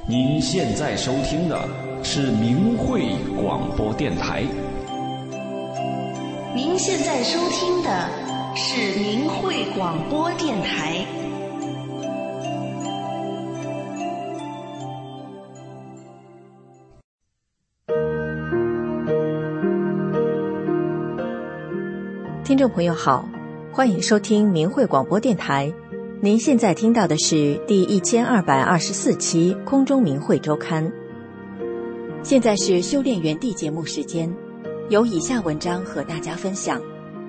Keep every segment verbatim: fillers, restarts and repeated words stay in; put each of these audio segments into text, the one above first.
您现在收听的是明慧广播电台。 您现在收听的是明慧广播电台。 听众朋友好，欢迎收听明慧广播电台。您现在听到的是第一千二百二十四期空中明慧周刊。现在是修炼园地节目时间，由以下文章和大家分享。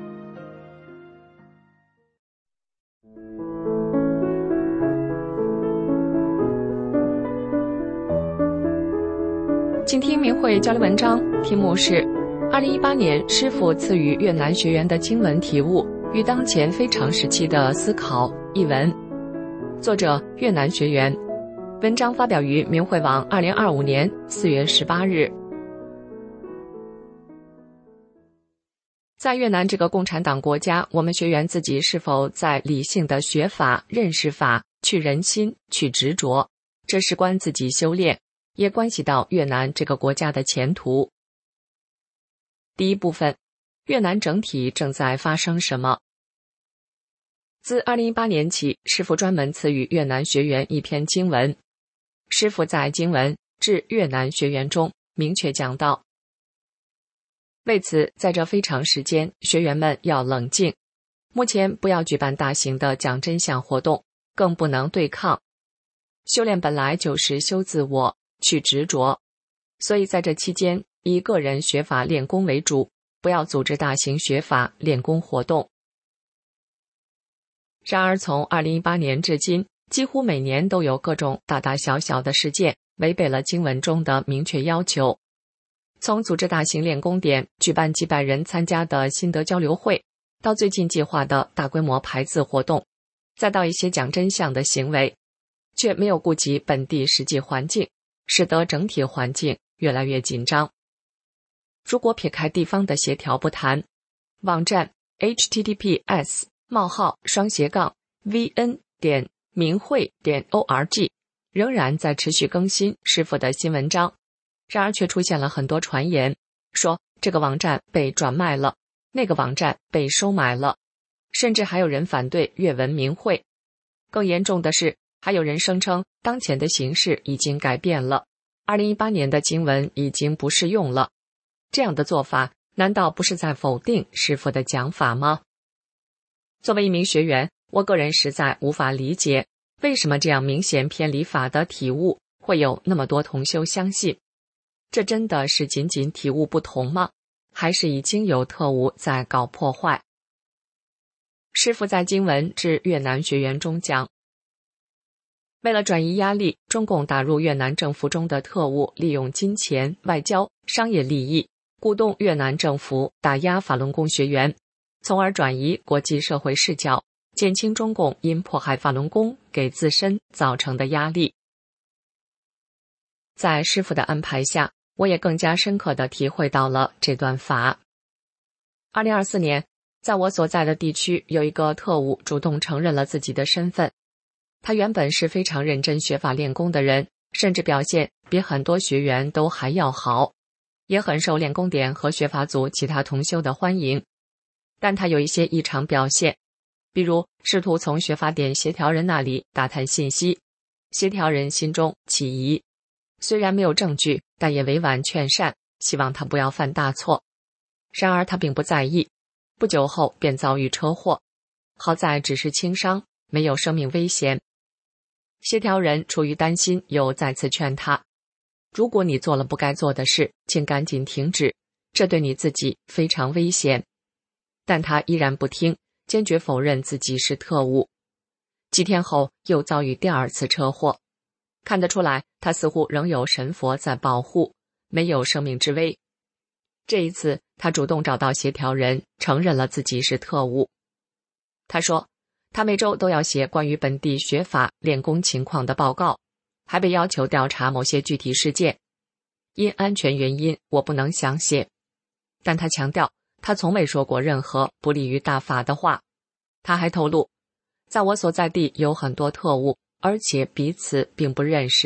请听明慧交流文章，题目是二零一八年师父赐予越南学员的经文体悟与当前非常时期的思考一文，作者越南学员，文章发表于明慧网二零二五年四月十八日。在越南这个共产党国家，我们学员自己是否在理性的学法、认识法、去人心、去执着，这事关自己修炼，也关系到越南这个国家的前途。第一部分，越南整体正在发生什么？自二零一八年起，师父专门赐予越南学员一篇经文。师父在经文致越南学员中明确讲到，为此，在这非常时间，学员们要冷静。目前不要举办大型的讲真相活动，更不能对抗。修炼本来就是修自我，去执着，所以在这期间，以个人学法练功为主，不要组织大型学法练功活动。然而从二零一八年至今，几乎每年都有各种大大小小的事件违背了经文中的明确要求。从组织大型练功点，举办几百人参加的心得交流会，到最近计划的大规模排字活动，再到一些讲真相的行为，却没有顾及本地实际环境，使得整体环境越来越紧张。如果撇开地方的协调不谈，网站 h t t p s 冒号双斜杠 v n 点明慧点 org 仍然在持续更新师父的新文章，然而却出现了很多传言，说这个网站被转卖了，那个网站被收买了，甚至还有人反对越文明慧。更严重的是，还有人声称当前的形势已经改变了，二零一八年的经文已经不适用了。这样的做法难道不是在否定师父的讲法吗？作为一名学员，我个人实在无法理解，为什么这样明显偏离法的体悟会有那么多同修相信。这真的是仅仅体悟不同吗？还是已经有特务在搞破坏？师父在经文致越南学员中讲，为了转移压力，中共打入越南政府中的特务利用金钱、外交、商业利益，鼓动越南政府打压法轮功学员，从而转移国际社会视角，减轻中共因迫害法轮功给自身造成的压力。在师父的安排下，我也更加深刻地体会到了这段法。二零二四年，在我所在的地区，有一个特务主动承认了自己的身份。他原本是非常认真学法练功的人，甚至表现比很多学员都还要好，也很受练功点和学法组其他同修的欢迎。但他有一些异常表现，比如试图从学法点协调人那里打探信息，协调人心中起疑，虽然没有证据，但也委婉劝善，希望他不要犯大错。然而他并不在意，不久后便遭遇车祸，好在只是轻伤，没有生命危险。协调人出于担心，又再次劝他，如果你做了不该做的事，请赶紧停止，这对你自己非常危险。但他依然不听，坚决否认自己是特务。几天后又遭遇第二次车祸，看得出来他似乎仍有神佛在保护，没有生命之危。这一次他主动找到协调人，承认了自己是特务。他说他每周都要写关于本地学法练功情况的报告，还被要求调查某些具体事件。因安全原因，我不能详写。但他强调，他从未说过任何不利于大法的话。他还透露，在我所在地有很多特务，而且彼此并不认识，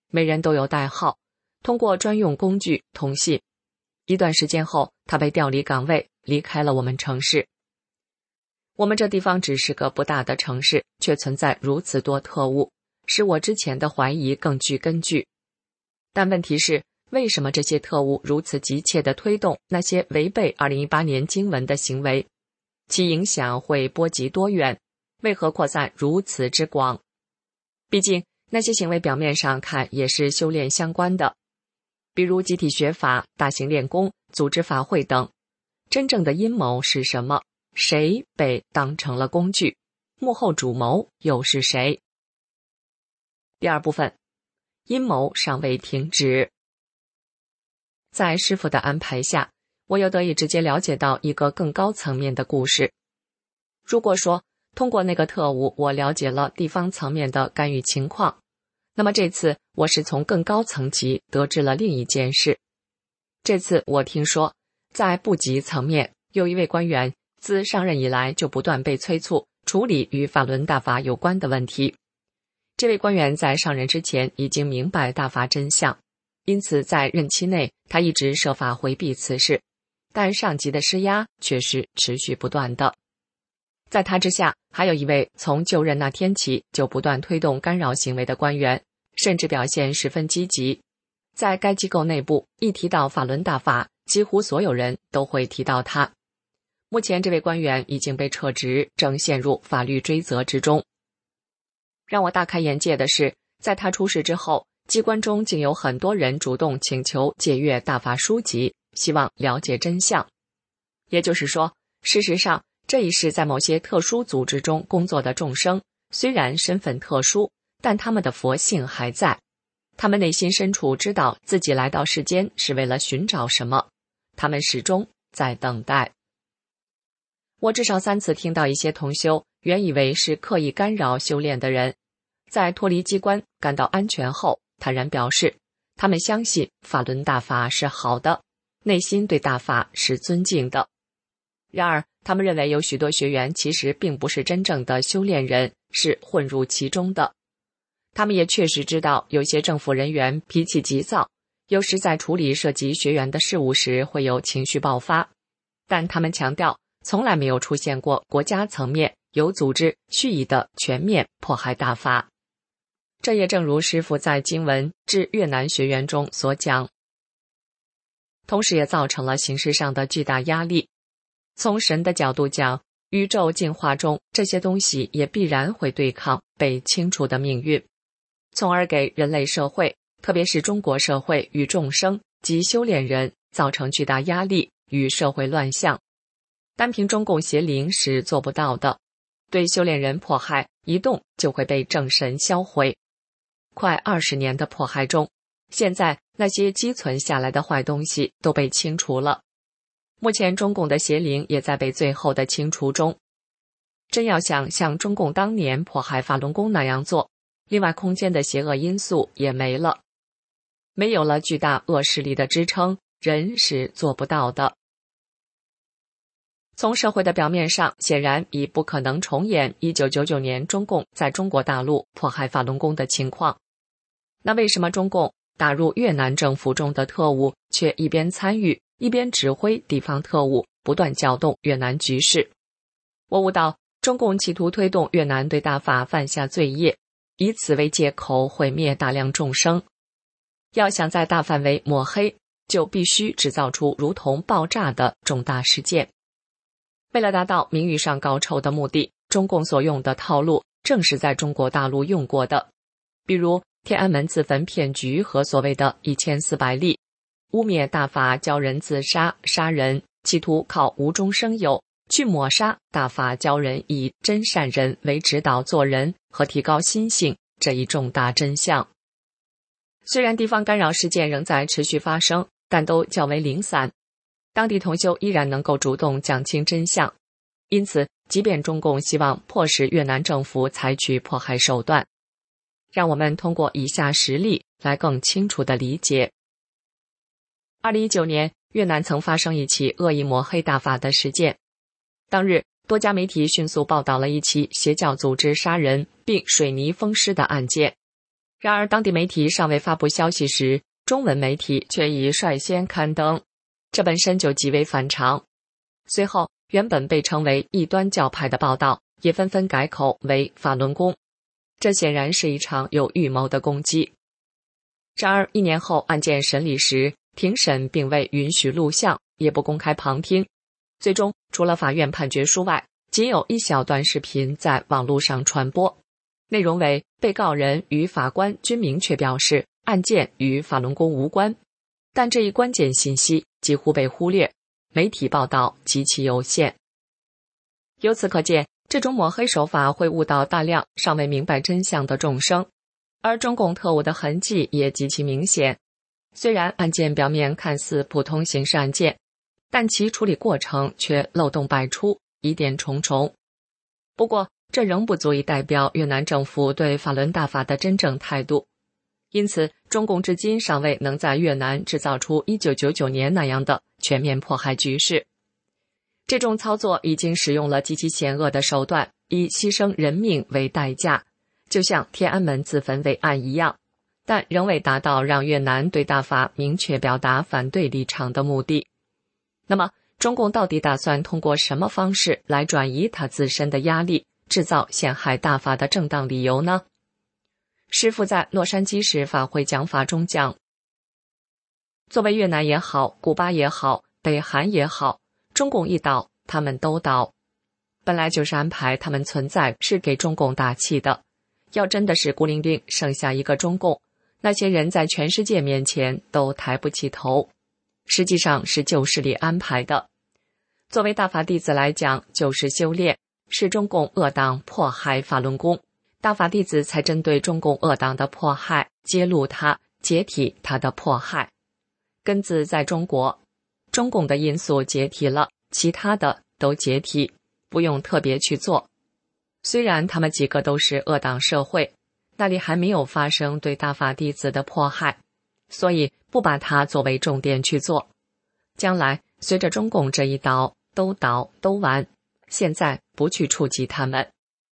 每人都有代号，通过专用工具通信。一段时间后，他被调离岗位，离开了我们城市。我们这地方只是个不大的城市，却存在如此多特务，使我之前的怀疑更具根据。但问题是，为什么这些特务如此急切地推动那些违背二零一八年经文的行为？其影响会波及多远？为何扩散如此之广？毕竟那些行为表面上看也是修炼相关的，比如集体学法、大型练功、组织法会等。真正的阴谋是什么？谁被当成了工具？幕后主谋又是谁？第二部分，阴谋尚未停止。在师父的安排下，我又得以直接了解到一个更高层面的故事。如果说通过那个特务我了解了地方层面的干预情况，那么这次我是从更高层级得知了另一件事。这次我听说，在部级层面，有一位官员自上任以来就不断被催促处理与法轮大法有关的问题。这位官员在上任之前已经明白大法真相，因此在任期内他一直设法回避此事，但上级的施压却是持续不断的。在他之下，还有一位从就任那天起就不断推动干扰行为的官员，甚至表现十分积极。在该机构内部，一提到法轮大法，几乎所有人都会提到他。目前这位官员已经被撤职，正陷入法律追责之中。让我大开眼界的是，在他出事之后，机关中竟有很多人主动请求借阅大法书籍，希望了解真相。也就是说，事实上，这一世在某些特殊组织中工作的众生，虽然身份特殊，但他们的佛性还在。他们内心深处知道自己来到世间是为了寻找什么，他们始终在等待。我至少三次听到一些同修原以为是刻意干扰修炼的人，在脱离机关感到安全后，坦然表示他们相信法轮大法是好的，内心对大法是尊敬的。然而他们认为有许多学员其实并不是真正的修炼人，是混入其中的。他们也确实知道有些政府人员脾气急躁，有时在处理涉及学员的事务时会有情绪爆发，但他们强调从来没有出现过国家层面有组织蓄意的全面迫害大法。这也正如师父在经文致越南学员中所讲，同时也造成了形式上的巨大压力。从神的角度讲，宇宙进化中这些东西也必然会对抗被清除的命运，从而给人类社会，特别是中国社会与众生及修炼人造成巨大压力与社会乱象。单凭中共邪灵是做不到的，对修炼人迫害一动就会被正神销毁。快二十年的迫害中，现在那些积存下来的坏东西都被清除了。目前中共的邪灵也在被最后的清除中。真要想像中共当年迫害法轮功那样做，另外空间的邪恶因素也没了。没有了巨大恶势力的支撑，人是做不到的。从社会的表面上，显然已不可能重演一九九九年中共在中国大陆迫害法轮功的情况。那为什么中共打入越南政府中的特务却一边参与一边指挥地方特务，不断搅动越南局势？我悟到，中共企图推动越南对大法犯下罪业，以此为借口毁灭大量众生。要想在大范围抹黑，就必须制造出如同爆炸的重大事件。为了达到名誉上高酬的目的，中共所用的套路正是在中国大陆用过的，比如天安门自焚骗局和所谓的一千四百例，污蔑大法教人自杀杀人，企图靠无中生有去抹杀大法教人以真善人为指导做人和提高心性这一重大真相。虽然地方干扰事件仍在持续发生，但都较为零散，当地同修依然能够主动讲清真相。因此，即便中共希望迫使越南政府采取迫害手段，让我们通过以下实例来更清楚地理解。二零一九年，越南曾发生一起恶意抹黑大法的事件。当日，多家媒体迅速报道了一起邪教组织杀人并水泥封尸的案件。 然而当地媒体尚未发布消息时，中文媒体却已率先刊登，这本身就极为反常。随后原本被称为异端教派的报道也纷纷改口为法轮功，这显然是一场有预谋的攻击。然而一年后案件审理时，庭审并未允许录像，也不公开旁听，最终除了法院判决书外，仅有一小段视频在网络上传播，内容为被告人与法官均明确表示案件与法轮功无关，但这一关键信息几乎被忽略，媒体报道极其有限。由此可见，这种抹黑手法会误导大量尚未明白真相的众生，而中共特务的痕迹也极其明显。虽然案件表面看似普通刑事案件，但其处理过程却漏洞百出，疑点重重。不过这仍不足以代表越南政府对法轮大法的真正态度，因此中共至今尚未能在越南制造出一九九九年那样的全面迫害局势。这种操作已经使用了极其险恶的手段，以牺牲人命为代价，就像天安门自焚为案一样，但仍未达到让越南对大法明确表达反对立场的目的。那么中共到底打算通过什么方式来转移他自身的压力，制造陷害大法的正当理由呢？师父在洛杉矶市法会讲法中讲，作为越南也好，古巴也好，北韩也好，中共一倒，他们都倒。本来就是安排他们存在，是给中共打气的。要真的是孤零零剩下一个中共，那些人在全世界面前都抬不起头。实际上是旧势力安排的。作为大法弟子来讲，就是修炼，是中共恶党迫害法轮功，大法弟子才针对中共恶党的迫害，揭露它，解体它的迫害。根子在中国，中共的因素解体了，其他的都解体，不用特别去做。虽然他们几个都是恶党社会，那里还没有发生对大法弟子的迫害，所以不把它作为重点去做。将来随着中共这一倒，都倒都完，现在不去触及他们。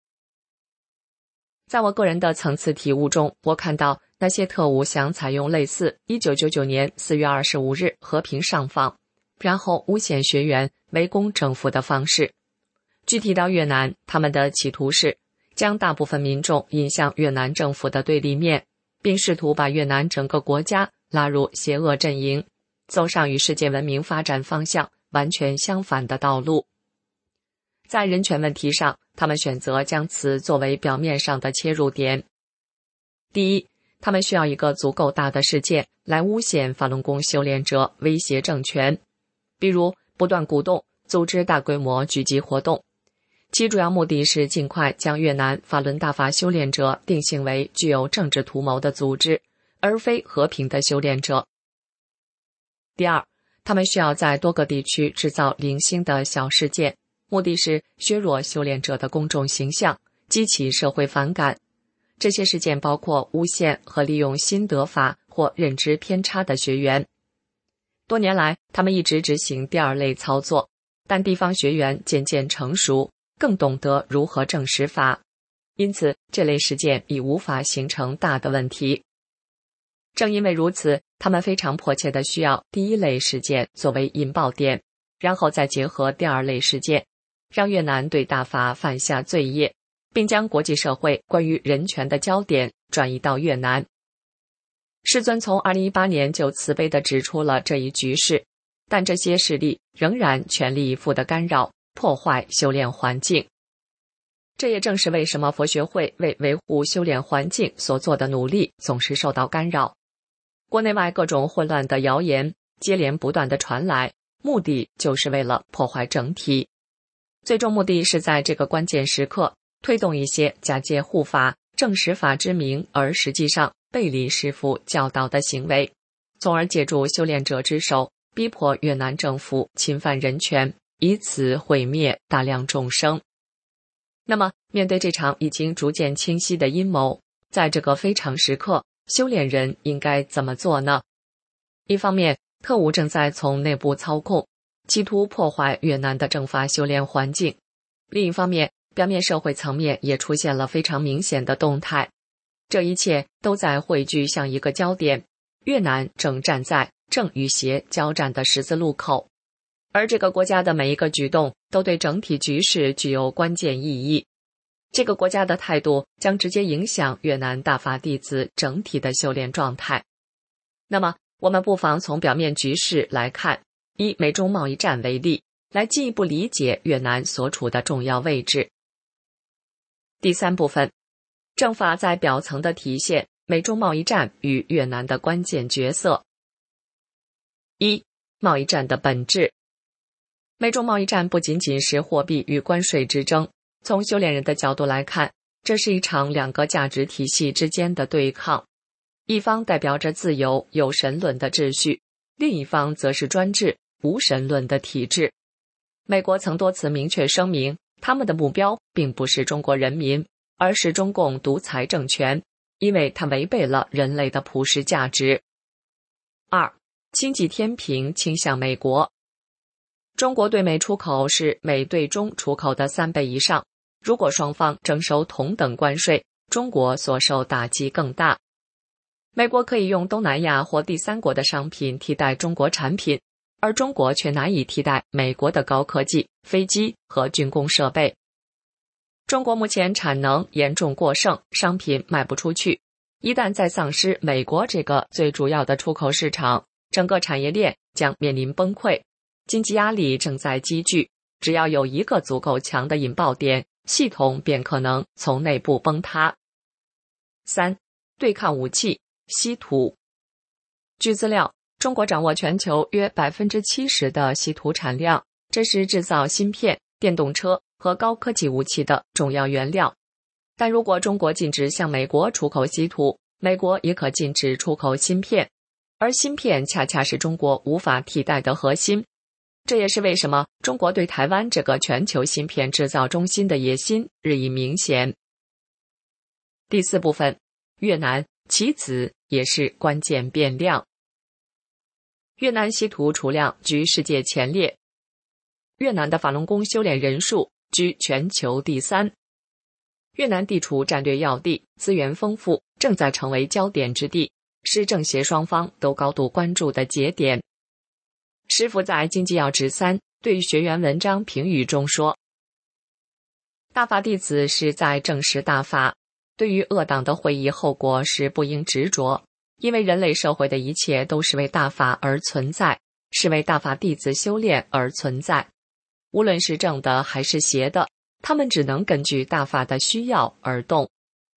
在我个人的层次体悟中，我看到那些特务想采用类似一九九九年四月二十五日和平上访，然后诬陷学员围攻政府的方式。具体到越南，他们的企图是将大部分民众引向越南政府的对立面，并试图把越南整个国家拉入邪恶阵营，走上与世界文明发展方向完全相反的道路。在人权问题上，他们选择将此作为表面上的切入点。第一，他们需要一个足够大的事件来诬陷法轮功修炼者威胁政权，比如不断鼓动组织大规模狙击活动，其主要目的是尽快将越南法轮大法修炼者定性为具有政治图谋的组织，而非和平的修炼者。第二，他们需要在多个地区制造零星的小事件，目的是削弱修炼者的公众形象，激起社会反感。这些事件包括诬陷和利用新得法或认知偏差的学员。多年来，他们一直执行第二类操作，但地方学员渐渐成熟，更懂得如何证实法，因此这类事件已无法形成大的问题。正因为如此，他们非常迫切地需要第一类事件作为引爆点，然后再结合第二类事件，让越南对大法犯下罪业，并将国际社会关于人权的焦点转移到越南。世尊从二零一八年就慈悲地指出了这一局势，但这些势力仍然全力以赴地干扰、破坏修炼环境。这也正是为什么佛学会为维护修炼环境所做的努力总是受到干扰。国内外各种混乱的谣言接连不断地传来，目的就是为了破坏整体。最终目的是在这个关键时刻推动一些假借护法、证实法之名而实际上背离师父教导的行为，从而借助修炼者之手逼迫越南政府侵犯人权，以此毁灭大量众生。那么面对这场已经逐渐清晰的阴谋，在这个非常时刻，修炼人应该怎么做呢？一方面，特务正在从内部操控，企图破坏越南的正法修炼环境；另一方面，表面社会层面也出现了非常明显的动态。 这一切都在汇聚向一个焦点：越南正站在正与邪交战的十字路口，而这个国家的每一个举动都对整体局势具有关键意义。这个国家的态度将直接影响越南大法弟子整体的修炼状态。那么，我们不妨从表面局势来看，以美中贸易战为例，来进一步理解越南所处的重要位置。第三部分，政法在表层的体现美中贸易战与越南的关键角色。一、贸易战的本质。美中贸易战不仅仅是货币与关税之争，从修炼人的角度来看，这是一场两个价值体系之间的对抗。一方代表着自由有神论的秩序，另一方则是专制无神论的体制。美国曾多次明确声明，他们的目标并不是中国人民，而是中共独裁政权，因为它违背了人类的普世价值。二、经济天平倾向美国。中国对美出口是美对中出口的三倍以上，如果双方征收同等关税，中国所受打击更大。美国可以用东南亚或第三国的商品替代中国产品，而中国却难以替代美国的高科技、飞机和军工设备。中国目前产能严重过剩，商品卖不出去。一旦再丧失美国这个最主要的出口市场，整个产业链将面临崩溃，经济压力正在积聚。只要有一个足够强的引爆点，系统便可能从内部崩塌。三、对抗武器。稀土。据资料，中国掌握全球约 百分之七十 的稀土产量，这是制造芯片、电动车和高科技武器的重要原料。但如果中国禁止向美国出口稀土，美国也可禁止出口芯片，而芯片恰恰是中国无法替代的核心。这也是为什么中国对台湾这个全球芯片制造中心的野心日益明显。第四部分，越南其子也是关键变量。越南稀土储量居世界前列，越南的法轮功修炼人数居全球第三。越南地处战略要地，资源丰富，正在成为焦点之地，是政协双方都高度关注的节点。师父在《经济要旨三》对学员文章评语中说，大法弟子是在证实大法，对于恶党的会议后果是不应执着，因为人类社会的一切都是为大法而存在，是为大法弟子修炼而存在。无论是正的还是邪的，他们只能根据大法的需要而动。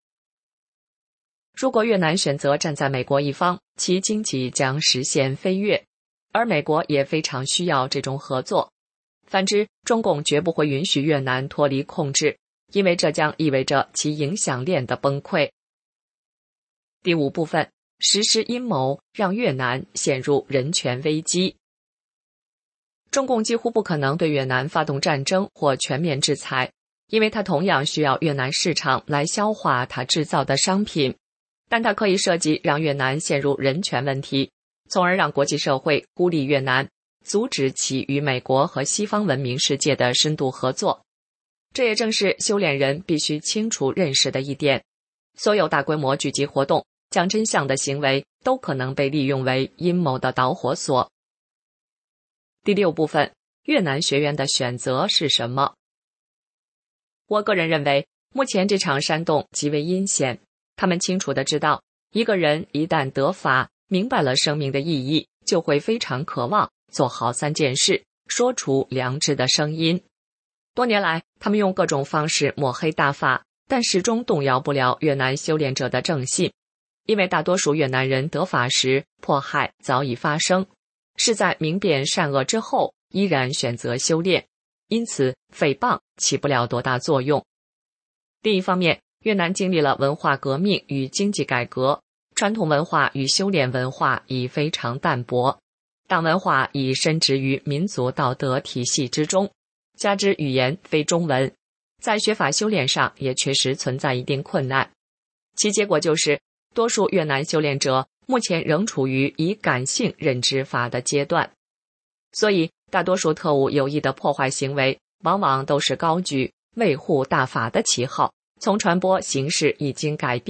如果越南选择站在美国一方，其经济将实现飞跃，而美国也非常需要这种合作。反之，中共绝不会允许越南脱离控制，因为这将意味着其影响链的崩溃。第五部分，实施阴谋让越南陷入人权危机。中共几乎不可能对越南发动战争或全面制裁，因为它同样需要越南市场来消化它制造的商品，但它可以设计让越南陷入人权问题，从而让国际社会孤立越南，阻止其与美国和西方文明世界的深度合作。这也正是修炼人必须清楚认识的一点，所有大规模聚集活动、讲真相的行为都可能被利用为阴谋的导火索。第六部分，越南学员的选择是什么？我个人认为，目前这场煽动极为阴险，他们清楚地知道，一个人一旦得法，明白了生命的意义，就会非常渴望做好三件事，说出良知的声音。多年来，他们用各种方式抹黑大法，但始终动摇不了越南修炼者的正信，因为大多数越南人得法时，迫害早已发生，是在明辨善恶之后，依然选择修炼，因此诽谤起不了多大作用。另一方面，越南经历了文化革命与经济改革，传统文化与修炼文化已非常淡薄，党文化已深植于民族道德体系之中，加之语言非中文，在学法修炼上也确实存在一定困难。其结果就是，多数越南修炼者目前仍处于以感性认知法的阶段，所以大多数特务有意的破坏行为，往往都是高举维护大法的旗号，从传播形式已经改变，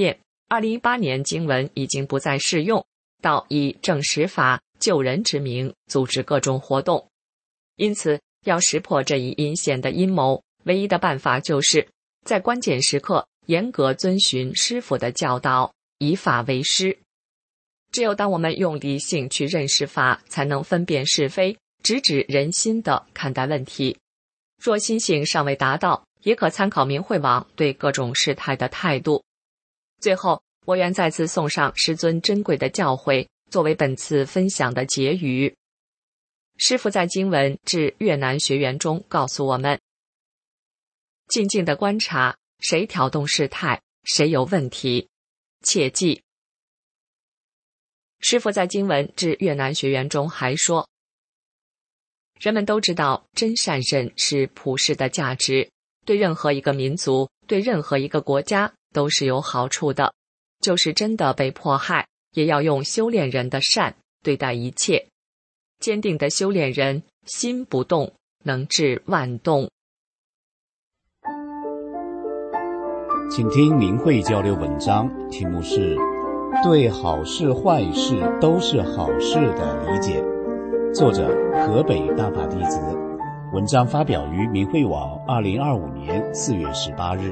二零一八年经文已经不再适用，到以正实法救人之名组织各种活动。因此，要识破这一阴险的阴谋，唯一的办法就是在关键时刻严格遵循师父的教导，以法为师。只有当我们用理性去认识法，才能分辨是非，直指人心地看待问题。若心性尚未达到，也可参考明慧网对各种事态的态度。最后，我愿再次送上师尊珍贵的教诲，作为本次分享的结语。师父在经文至越南学员中告诉我们，静静地观察谁挑动事态，谁有问题，切记。师父在经文至越南学员中还说，人们都知道真善忍是普世的价值，对任何一个民族，对任何一个国家都是有好处的，就是真的被迫害，也要用修炼人的善对待一切。坚定的修炼人，心不动，能治万动。 请听明慧交流文章，题目是对好事坏事都是好事的理解，作者河北大法弟子，文章发表于明慧网二零二五年四月十八日。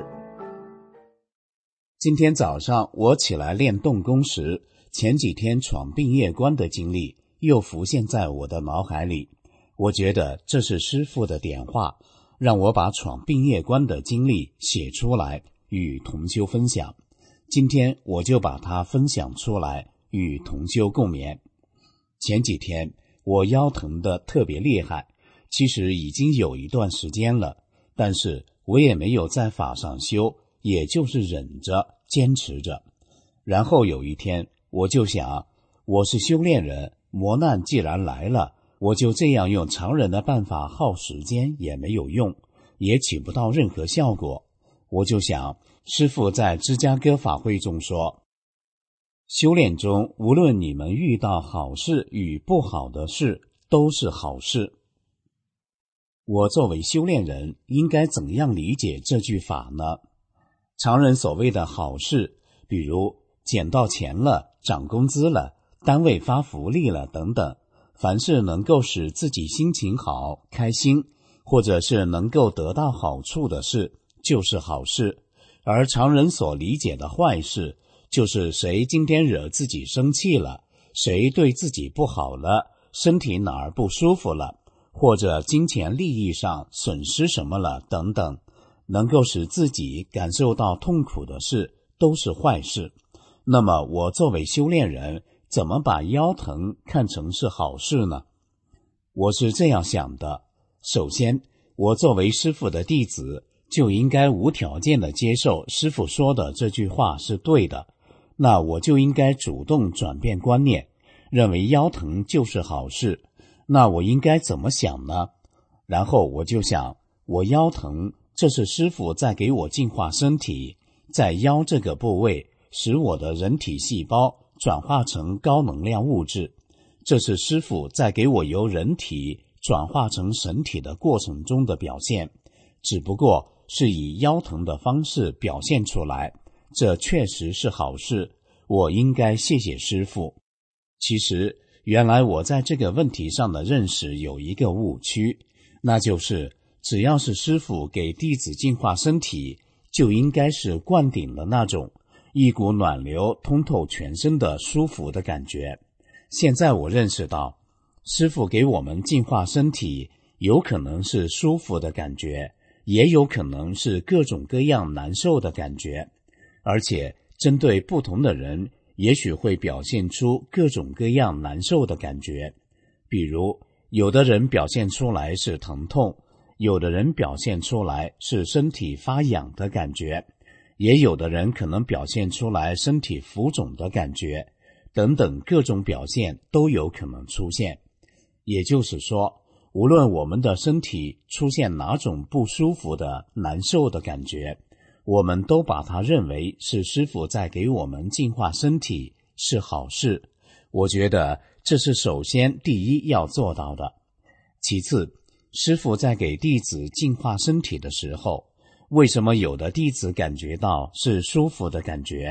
今天早上我起来练动功时，前几天闯病业关的经历又浮现在我的脑海里。我觉得这是师父的点化，让我把闯病业关的经历写出来，与同修分享。今天我就把它分享出来，与同修共勉。前几天我腰疼得特别厉害，其实已经有一段时间了，但是我也没有在法上修，也就是忍着坚持着。然后有一天我就想，我是修炼人，磨难既然来了，我就这样用常人的办法耗时间也没有用，也起不到任何效果。我就想，师父在芝加哥法会中说，修炼中无论你们遇到好事与不好的事，都是好事。我作为修炼人，应该怎样理解这句法呢？常人所谓的好事，比如捡到钱了，涨工资了，单位发福利了等等，凡是能够使自己心情好、开心，或者是能够得到好处的事，就是好事。而常人所理解的坏事，就是谁今天惹自己生气了，谁对自己不好了，身体哪儿不舒服了，或者金钱利益上损失什么了等等，能够使自己感受到痛苦的事，都是坏事。那么我作为修炼人，怎么把腰疼看成是好事呢？我是这样想的，首先，我作为师父的弟子，就应该无条件的接受师父说的这句话是对的，那我就应该主动转变观念，认为腰疼就是好事。那我应该怎么想呢？然后我就想，我腰疼，这是师父在给我净化身体，在腰这个部位使我的人体细胞转化成高能量物质，这是师父在给我由人体转化成神体的过程中的表现，只不过是以腰疼的方式表现出来，这确实是好事，我应该谢谢师父。其实原来我在这个问题上的认识有一个误区，那就是只要是师父给弟子净化身体，就应该是灌顶的那种，一股暖流通透全身的舒服的感觉。现在我认识到，师父给我们净化身体，有可能是舒服的感觉，也有可能是各种各样难受的感觉，而且针对不同的人，也许会表现出各种各样难受的感觉。比如，有的人表现出来是疼痛，有的人表现出来是身体发痒的感觉，也有的人可能表现出来身体浮肿的感觉，等等各种表现都有可能出现。也就是说，无论我们的身体出现哪种不舒服的难受的感觉，我们都把它认为是师父在给我们净化身体，是好事。我觉得这是首先第一要做到的。其次，师父在给弟子净化身体的时候，为什么有的弟子感觉到是舒服的感觉，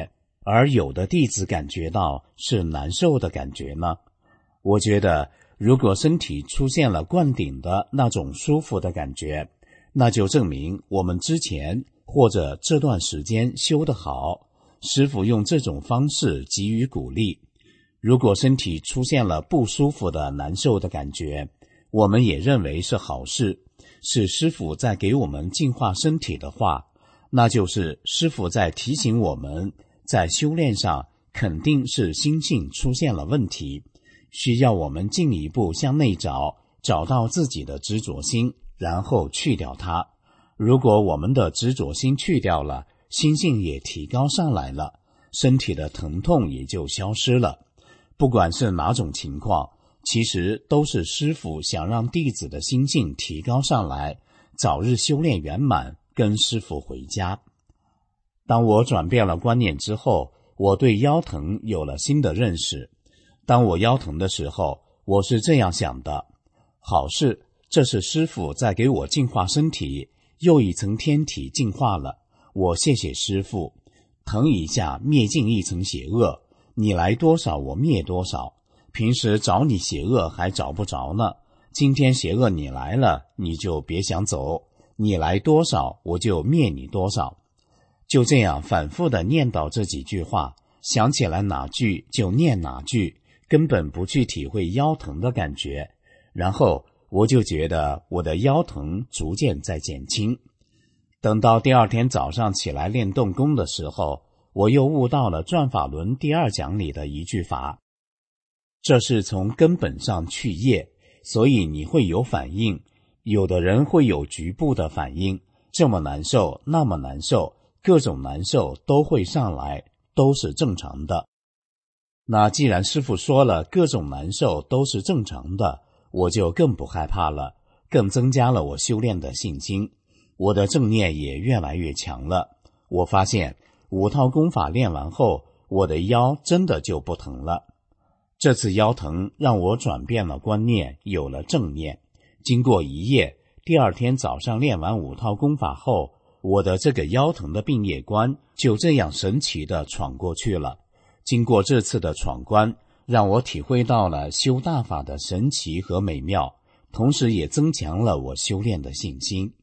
而有的弟子感觉到是难受的感觉呢？我觉得如果身体出现了灌顶的那种舒服的感觉，那就证明我们之前或者这段时间修得好，师父用这种方式给予鼓励。如果身体出现了不舒服的难受的感觉，我们也认为是好事，是师父在给我们净化身体的话，那就是师父在提醒我们，在修炼上肯定是心性出现了问题，需要我们进一步向内找，找到自己的执着心，然后去掉它。如果我们的执着心去掉了，心性也提高上来了，身体的疼痛也就消失了。不管是哪种情况，其实都是师父想让弟子的心性提高上来，早日修炼圆满，跟师父回家。当我转变了观念之后，我对腰疼有了新的认识。当我腰疼的时候，我是这样想的：好事，这是师父在给我净化身体，又一层天体净化了，我谢谢师父。疼一下灭尽一层邪恶，你来多少我灭多少，平时找你邪恶还找不着呢，今天邪恶你来了，你就别想走，你来多少我就灭你多少。就这样反复地念叨这几句话，想起来哪句就念哪句，根本不去体会腰疼的感觉。然后我就觉得我的腰疼逐渐在减轻。等到第二天早上起来练动功的时候，我又悟到了转法轮第二讲里的一句法，这是从根本上去业，所以你会有反应，有的人会有局部的反应，这么难受那么难受，各种难受都会上来，都是正常的。那既然师父说了各种难受都是正常的，我就更不害怕了，更增加了我修炼的信心，我的正念也越来越强了。我发现五套功法练完后，我的腰真的就不疼了。这次腰疼让我转变了观念，有了正念。经过一夜，第二天早上练完五套功法后，我的这个腰疼的病业关就这样神奇地闯过去了。经过这次的闯关，让我体会到了修大法的神奇和美妙，同时也增强了我修炼的信心。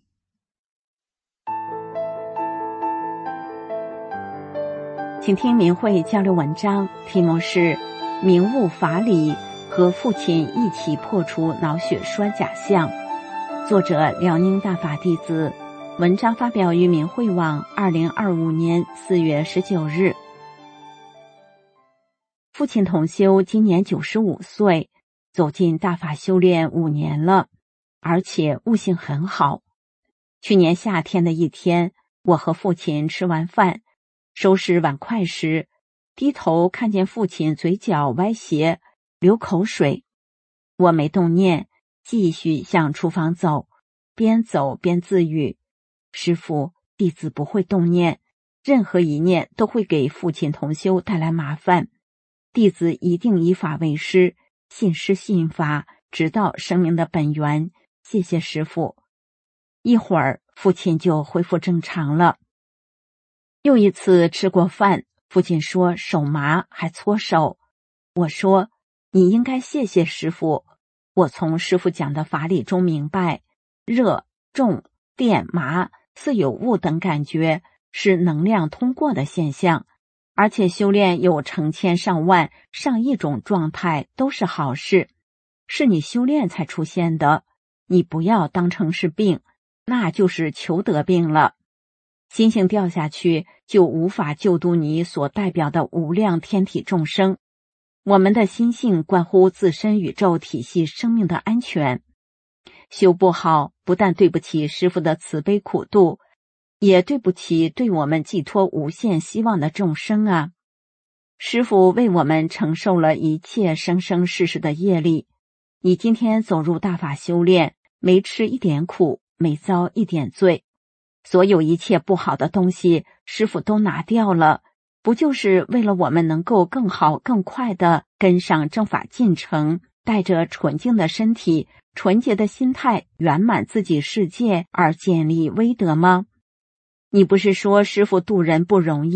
请听明慧交流文章，题目是明悟法理，和父亲一起破除脑血栓假象，作者辽宁大法弟子，文章发表于明慧网二零二五年四月十九日。父亲同修今年九十五岁，走进大法修炼五年了，而且悟性很好。去年夏天的一天，我和父亲吃完饭，收拾碗筷时，低头看见父亲嘴角歪斜，流口水。我没动念，继续向厨房走，边走边自语：师父，弟子不会动念，任何一念都会给父亲同修带来麻烦，弟子一定以法为师，信师信法，直到生命的本源，谢谢师父。一会儿父亲就恢复正常了。又一次吃过饭，父亲说手麻还搓手，我说你应该谢谢师父，我从师父讲的法理中明白，热、重、电、麻、似有物等感觉是能量通过的现象，而且修炼有成千上万上亿种状态都是好事，是你修炼才出现的，你不要当成是病，那就是求得病了。心性掉下去，就无法救度你所代表的无量天体众生。我们的心性关乎自身宇宙体系生命的安全，修不好，不但对不起师父的慈悲苦度，也对不起对我们寄托无限希望的众生啊！师父为我们承受了一切生生世世的业力，你今天走入大法修炼，没吃一点苦，没遭一点罪，所有一切不好的东西，师父都拿掉了，不就是为了我们能够更好更快地跟上正法进程，带着纯净的身体、纯洁的心态，圆满自己世界而建立威德吗？你不是说师父度人不容易，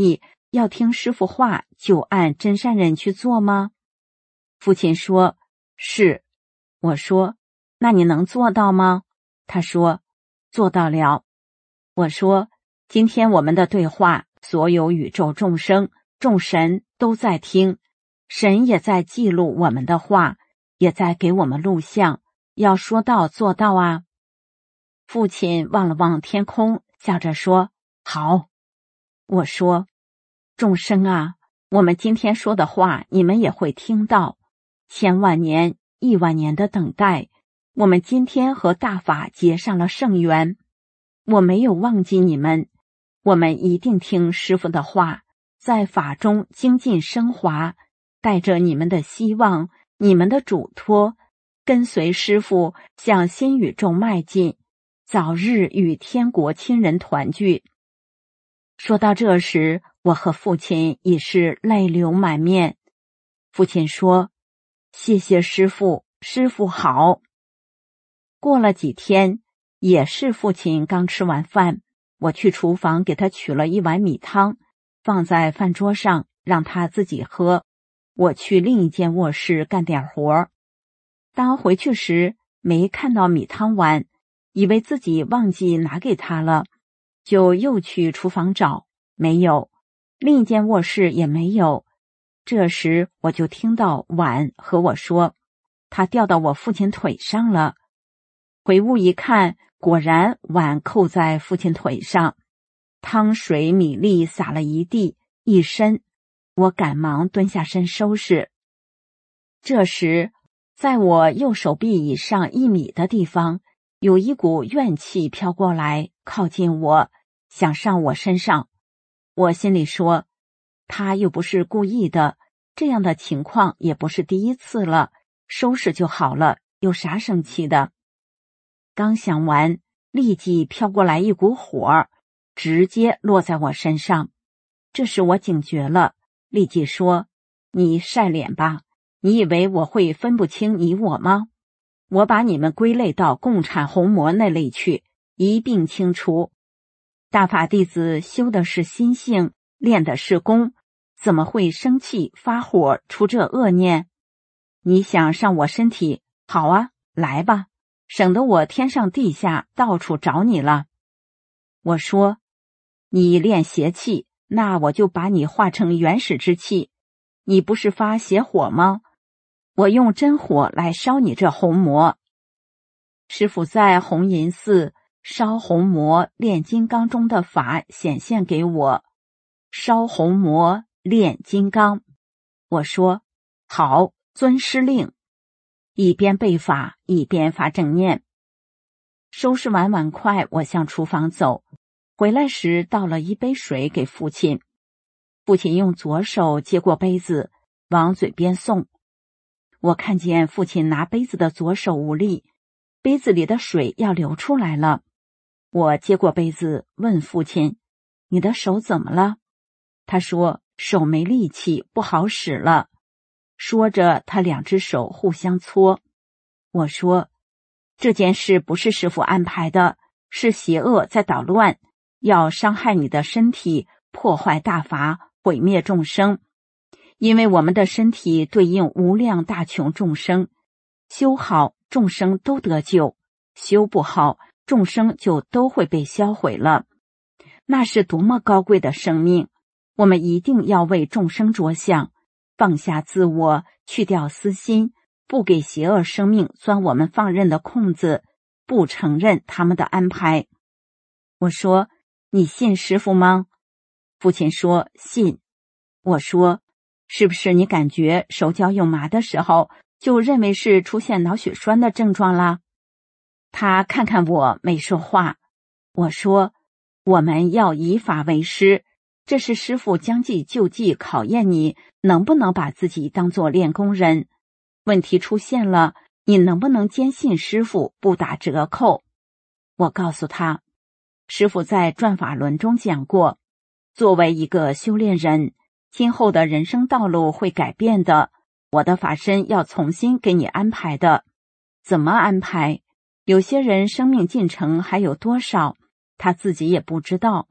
要听师父话就按真善人去做吗？父亲说是。我说那你能做到吗？他说做到了。我说今天我们的对话，所有宇宙众生众神都在听，神也在记录我们的话，也在给我们录像，要说到做到啊。父亲望了望天空，笑着说好。我说众生啊，我们今天说的话你们也会听到，千万年亿万年的等待，我们今天和大法结上了圣缘。我没有忘记你们，我们一定听师父的话，在法中精进升华，带着你们的希望，你们的嘱托，跟随师父向新宇宙迈进，早日与天国亲人团聚。说到这时，我和父亲已是泪流满面。父亲说谢谢师父，师父好。过了几天，也是父亲刚吃完饭，我去厨房给他取了一碗米汤，放在饭桌上让他自己喝，我去另一间卧室干点活。当回去时没看到米汤碗，以为自己忘记拿给他了，就又去厨房找，没有，另一间卧室也没有。这时我就听到碗和我说他掉到我父亲腿上了。回屋一看，果然碗扣在父亲腿上，汤水米粒洒了一地一身，我赶忙蹲下身收拾。这时在我右手臂以上一米的地方，有一股怨气飘过来，靠近我，想上我身上。我心里说他又不是故意的，这样的情况也不是第一次了，收拾就好了，有啥生气的？刚想完，立即飘过来一股火，直接落在我身上。这时我警觉了，立即说你晒脸吧，你以为我会分不清你我吗？我把你们归类到共产红魔那类去，一并清除。大法弟子修的是心性，练的是功，怎么会生气发火出这恶念？你想上我身体，好啊，来吧，省得我天上地下到处找你了。我说你练邪气，那我就把你化成原始之气。你不是发邪火吗？我用真火来烧你这红魔。师父在红银寺烧红魔炼金刚中的法显现给我，烧红魔炼金刚。我说好，遵师令。一边背法一边发正念。收拾完碗筷，我向厨房走，回来时倒了一杯水给父亲。父亲用左手接过杯子往嘴边送，我看见父亲拿杯子的左手无力，杯子里的水要流出来了。我接过杯子问父亲，你的手怎么了？他说手没力气，不好使了。说着他两只手互相搓。我说这件事不是师父安排的，是邪恶在捣乱，要伤害你的身体，破坏大法，毁灭众生。因为我们的身体对应无量大穷众生，修好众生都得救，修不好众生就都会被销毁了。那是多么高贵的生命，我们一定要为众生着想，放下自我，去掉私心，不给邪恶生命钻我们放任的空子，不承认他们的安排。我说你信师父吗？父亲说信。我说是不是你感觉手脚有麻的时候，就认为是出现脑血栓的症状啦？他看看我没说话。我说我们要以法为师，这是师父将计就计，考验你能不能把自己当作练功人。问题出现了，你能不能坚信师父不打折扣？我告诉他，师父在转法轮中讲过，作为一个修炼人，今后的人生道路会改变的，我的法身要重新给你安排的。怎么安排？有些人生命进程还有多少，他自己也不知道。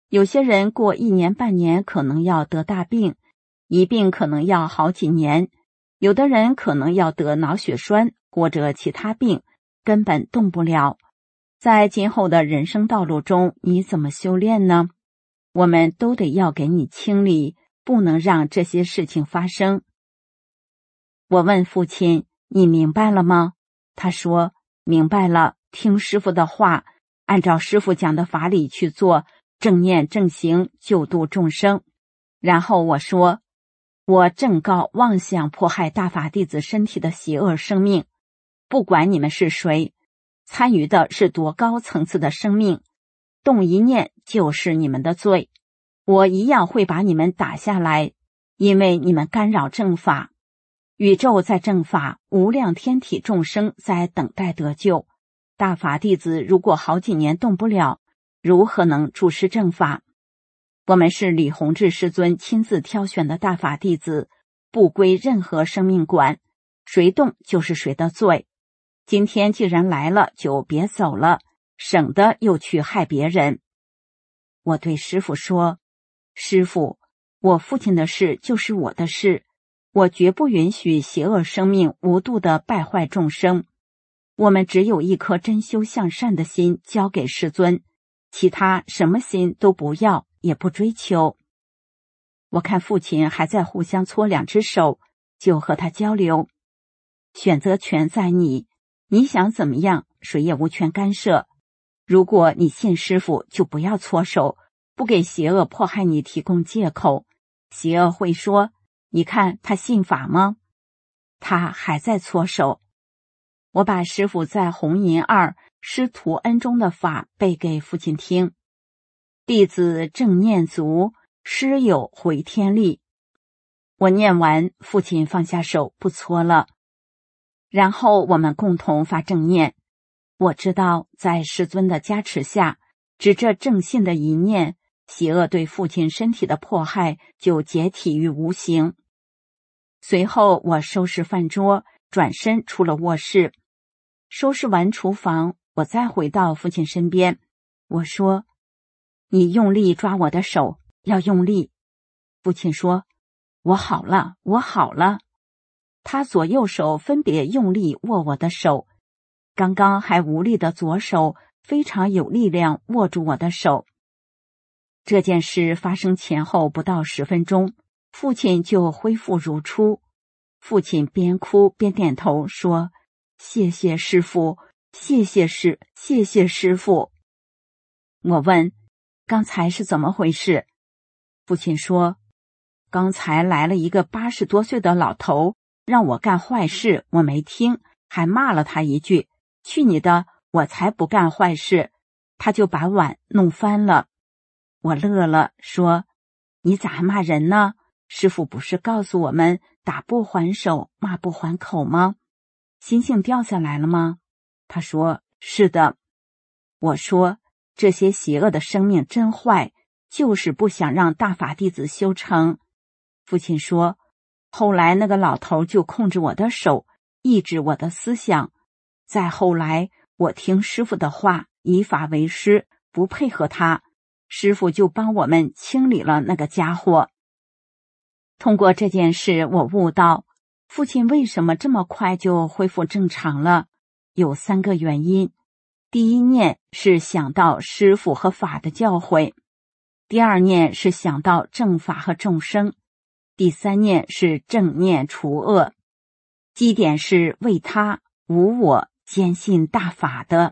有些人过一年半年可能要得大病，一病可能要好几年，有的人可能要得脑血栓或者其他病，根本动不了。在今后的人生道路中，你怎么修炼呢？我们都得要给你清理，不能让这些事情发生。我问父亲，你明白了吗？他说，明白了，听师父的话，按照师父讲的法理去做，正念正行，救度众生。然后我说，我正告妄想迫害大法弟子身体的邪恶生命，不管你们是谁，参与的是多高层次的生命，动一念就是你们的罪，我一样会把你们打下来，因为你们干扰正法。宇宙在正法，无量天体众生在等待得救。大法弟子如果好几年动不了，如何能注释正法？我们是李洪志师尊亲自挑选的大法弟子，不归任何生命管，谁动就是谁的罪。今天既然来了，就别走了，省得又去害别人。我对师父说，师父，我父亲的事就是我的事，我绝不允许邪恶生命无度地败坏众生。我们只有一颗真修向善的心交给师尊，其他什么心都不要，也不追求。我看父亲还在互相搓两只手，就和他交流，选择权在你，你想怎么样，谁也无权干涉。如果你信师父，就不要搓手，不给邪恶迫害你提供借口。邪恶会说，你看他信法吗？他还在搓手。我把师父在红银二师徒恩中的法背给父亲听。弟子正念足，师有回天力。我念完，父亲放下手不搓了。然后我们共同发正念。我知道在师尊的加持下，只这正信的一念，邪恶对父亲身体的迫害就解体于无形。随后我收拾饭桌，转身出了卧室。收拾完厨房，我再回到父亲身边。我说，你用力抓我的手，要用力。父亲说，我好了，我好了。他左右手分别用力握我的手，刚刚还无力的左手非常有力量握住我的手。这件事发生前后不到十分钟，父亲就恢复如初。父亲边哭边点头说，谢谢师父，谢谢师，谢谢师父。我问，刚才是怎么回事？父亲说，刚才来了一个八十多岁的老头，让我干坏事，我没听，还骂了他一句，去你的，我才不干坏事，他就把碗弄翻了。我乐了，说，你咋还骂人呢？师父不是告诉我们打不还手，骂不还口吗？星星掉下来了吗？他说，是的。我说，这些邪恶的生命真坏，就是不想让大法弟子修成。父亲说，后来那个老头就控制我的手，抑制我的思想。再后来，我听师父的话，以法为师，不配合他，师父就帮我们清理了那个家伙。通过这件事，我悟到父亲为什么这么快就恢复正常了，有三个原因。第一念是想到师父和法的教诲，第二念是想到正法和众生，第三念是正念除恶。基点是为他无我，坚信大法的。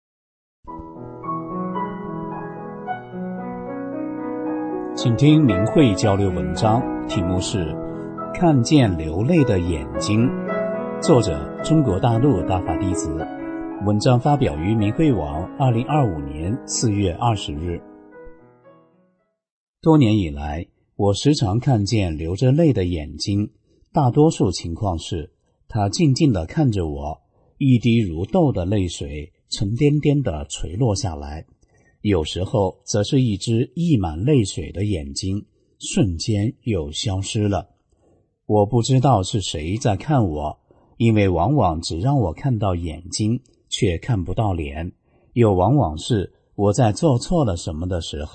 请听明慧交流文章，题目是《看见流泪的眼睛》，作者中国大陆大法弟子。文章发表于明慧网二零二五年四月二十日。多年以来，我时常看见流着泪的眼睛，大多数情况是他静静地看着我，一滴如豆的泪水沉甸甸地垂落下来，有时候则是一只溢满泪水的眼睛瞬间又消失了。我不知道是谁在看我，因为往往只让我看到眼睛，却看不到脸，又往往是我在做错了什么的时候，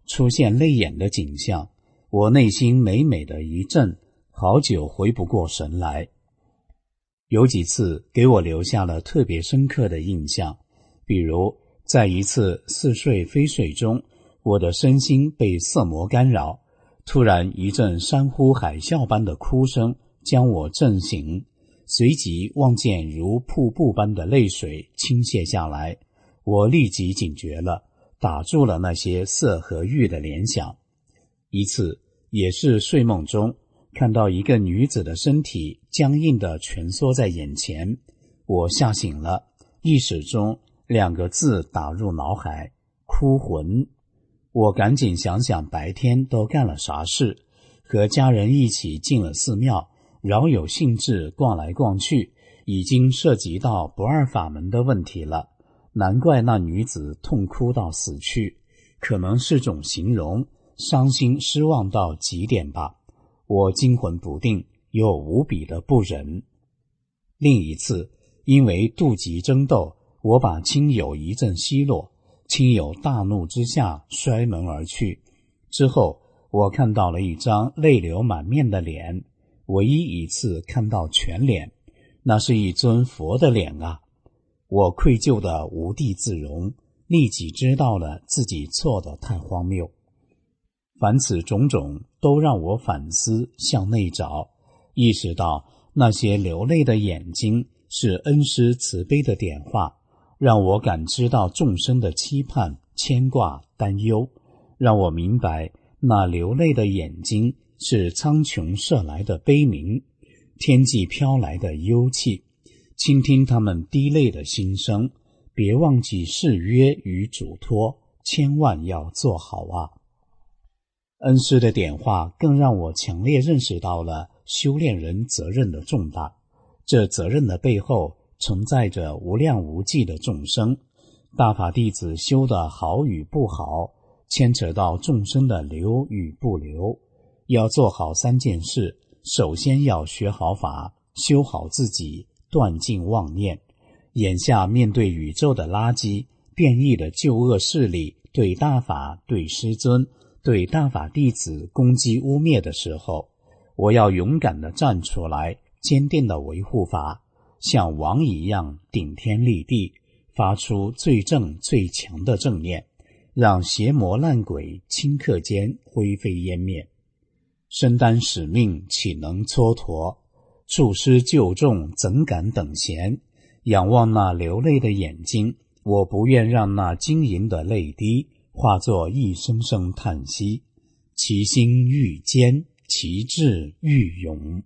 出现泪眼的景象，我内心美美的一震，好久回不过神来。有几次给我留下了特别深刻的印象，比如在一次似睡非睡中，我的身心被色魔干扰，突然一阵山呼海啸般的哭声将我震醒，随即望见如瀑布般的泪水倾泻下来，我立即警觉了，打住了那些色和欲的联想。一次也是睡梦中，看到一个女子的身体僵硬地蜷缩在眼前，我吓醒了，意识中两个字打入脑海：哭魂。我赶紧想想白天都干了啥事，和家人一起进了寺庙，饶有兴致逛来逛去，已经涉及到不二法门的问题了。难怪那女子痛哭到死去，可能是种形容，伤心失望到极点吧。我惊魂不定，又无比的不忍。另一次，因为妒忌争斗，我把亲友一阵奚落，亲友大怒之下摔门而去。之后我看到了一张泪流满面的脸，唯一一次看到全脸，那是一尊佛的脸啊！我愧疚的无地自容，立即知道了自己错得太荒谬。凡此种种都让我反思，向内找，意识到那些流泪的眼睛是恩师慈悲的点化，让我感知到众生的期盼、牵挂、担忧，让我明白那流泪的眼睛是苍穹射来的悲鸣，天际飘来的幽气。倾听他们滴泪的心声，别忘记誓约与嘱托，千万要做好啊！恩师的点化更让我强烈认识到了修炼人责任的重大，这责任的背后承载着无量无际的众生，大法弟子修的好与不好，牵扯到众生的留与不留。要做好三件事，首先要学好法，修好自己，断尽妄念。眼下面对宇宙的垃圾、变异的旧恶势力对大法、对师尊、对大法弟子攻击污蔑的时候，我要勇敢地站出来，坚定地维护法，像王一样顶天立地，发出最正最强的正念，让邪魔烂鬼顷刻间灰飞烟灭。身担使命，岂能蹉跎？处师救众，怎敢等闲？仰望那流泪的眼睛，我不愿让那晶莹的泪滴化作一声声叹息。其心愈坚，其志愈勇。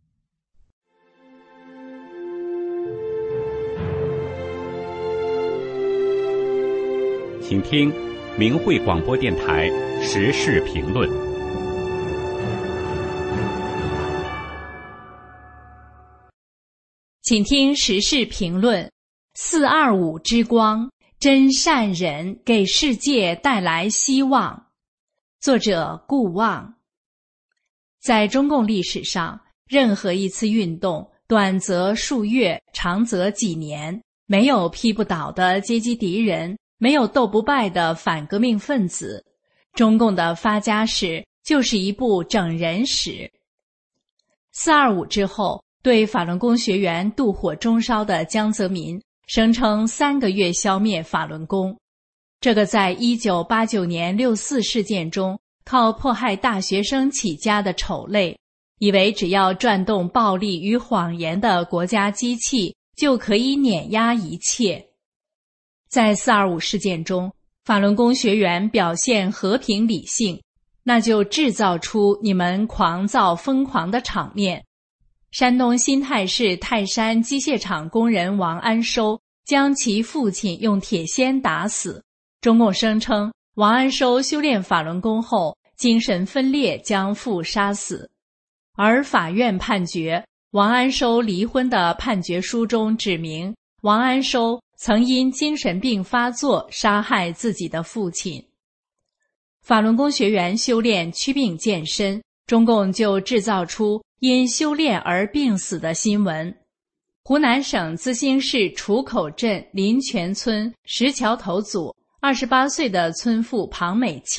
请听明慧广播电台时事评论。 请听时事评论：四二五之光，真善忍给世界带来希望。作者顾望。在中共历史上，任何一次运动，短则数月，长则几年，没有劈不倒的阶级敌人，没有斗不败的反革命分子。中共的发家史就是一部整人史。四二五之后，对法轮功学员妒火中烧的江泽民声称三个月消灭法轮功。这个在一九八九年六四事件中靠迫害大学生起家的丑类，以为只要转动暴力与谎言的国家机器，就可以碾压一切。在四二五事件中，法轮功学员表现和平理性，那就制造出你们狂躁疯狂的场面。山东新泰市泰山机械厂工人王安收将其父亲用铁锨打死，中共声称王安收修炼法轮功后精神分裂将父杀死，而法院判决王安收离婚的判决书中指明，王安收曾因精神病发作杀害自己的父亲。法轮功学员修炼祛病健身，中共就制造出因修炼而病死的新闻。湖南省资兴市楚口镇林泉村石桥头组二十八岁的村妇庞美清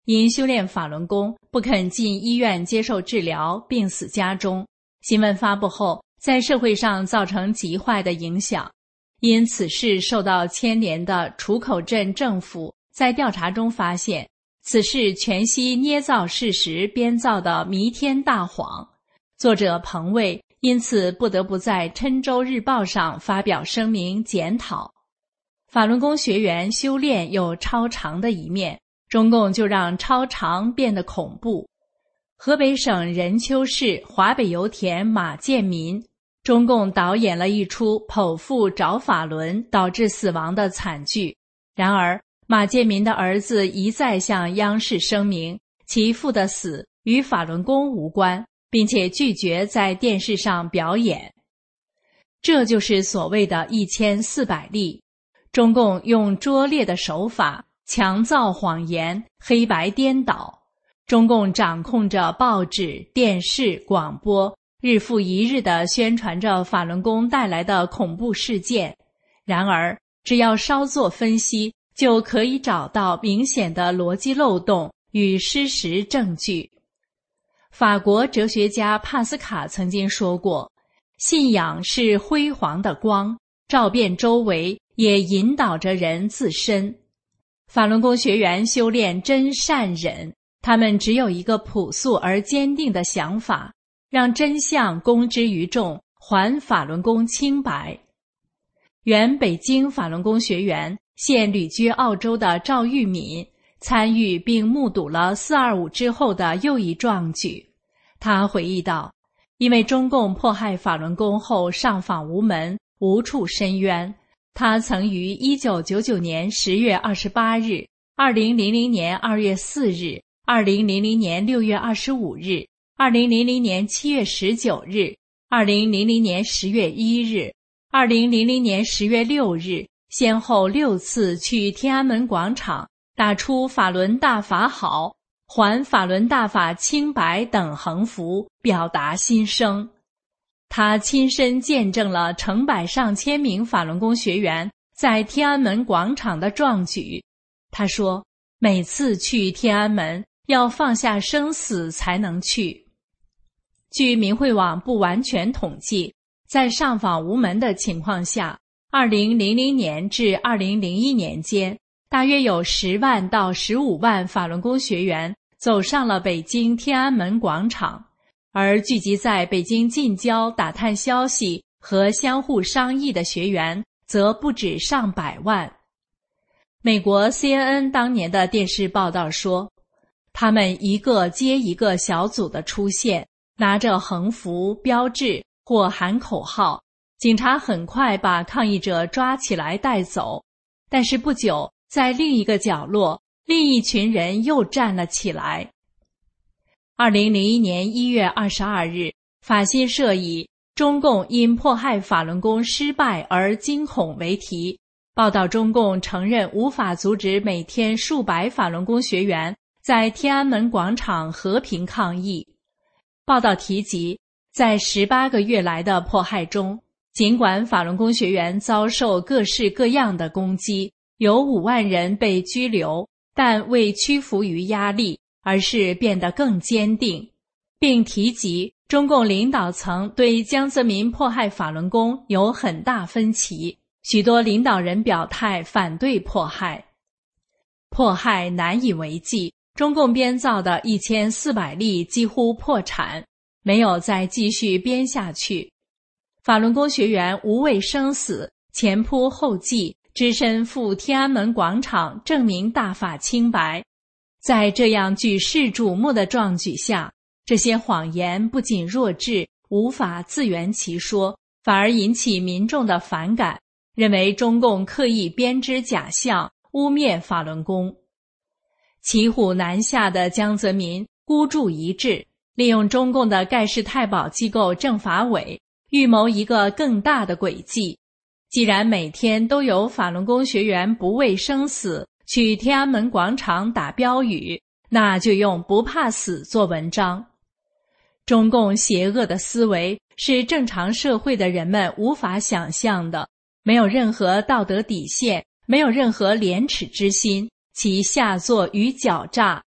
因修炼法轮功不肯进医院接受治疗，病死家中。新闻发布后，在社会上造成极坏的影响。因此事受到牵连的楚口镇政府在调查中发现，此事全系捏造事实编造的弥天大谎。作者彭卫因此不得不在《郴州日报》上发表声明检讨。法轮功学员修炼有超常的一面，中共就让超常变得恐怖。河北省任丘市华北油田马建民，中共导演了一出剖腹找法轮导致死亡的惨剧。然而马建民的儿子一再向央视声明，其父的死与法轮功无关，并且拒绝在电视上表演。这就是所谓的一千四百例。中共用拙劣的手法强造谎言，黑白颠倒。中共掌控着报纸、电视、广播，日复一日地宣传着法轮功带来的恐怖事件。然而只要稍作分析，就可以找到明显的逻辑漏洞与事实证据。法国哲学家帕斯卡曾经说过，信仰是辉煌的光，照遍周围，也引导着人自身。法轮功学员修炼真善忍，他们只有一个朴素而坚定的想法，让真相公之于众，还法轮功清白。原北京法轮功学员，现旅居澳洲的赵玉敏参与并目睹了四二五之后的又一壮举。他回忆道，因为中共迫害法轮功后上访无门，无处申冤，他曾于一九九九年十月二十八日、二零零零年二月四日、二零零零年六月二十五日、二零零零年七月十九日、二零零零年十月一日、二零零零年十月六日，先后六次去天安门广场打出法轮大法好，还法轮大法清白等横幅，表达心声。他亲身见证了成百上千名法轮功学员在天安门广场的壮举。他说，每次去天安门要放下生死才能去。据明慧网不完全统计，在上访无门的情况下，二零零零年至二零零一年间，大约有十万到十五万法轮功学员走上了北京天安门广场，而聚集在北京近郊打探消息和相互商议的学员则不止上百万。美国 C N N 当年的电视报道说，他们一个接一个小组的出现，拿着横幅、标志或喊口号，警察很快把抗议者抓起来带走。但是不久，在另一个角落，另一群人又站了起来。二零零一年一月二十二日，法新社以中共因迫害法轮功失败而惊恐为题，报道中共承认无法阻止每天数百法轮功学员在天安门广场和平抗议。报道提及，在十八个月来的迫害中，尽管法轮功学员遭受各式各样的攻击，有五万人被拘留，但未屈服于压力，而是变得更坚定，并提及中共领导层对江泽民迫害法轮功有很大分歧，许多领导人表态反对迫害。迫害难以为继，中共编造的一千四百例几乎破产，没有再继续编下去。法轮功学员无畏生死，前仆后继，只身赴天安门广场证明大法清白。在这样举世瞩目的壮举下，这些谎言不仅弱智，无法自圆其说，反而引起民众的反感，认为中共刻意编织假象，污蔑法轮功。骑虎难下的江泽民孤注一掷，利用中共的盖世太保机构政法委，预谋一个更大的诡计。既然每天都有法轮功学员不畏生死去天安门广场打标语，那就用不怕死做文章。中共邪恶的思维是正常社会的人们无法想象的，没有任何道德底线，没有任何廉耻之心，其下作与狡诈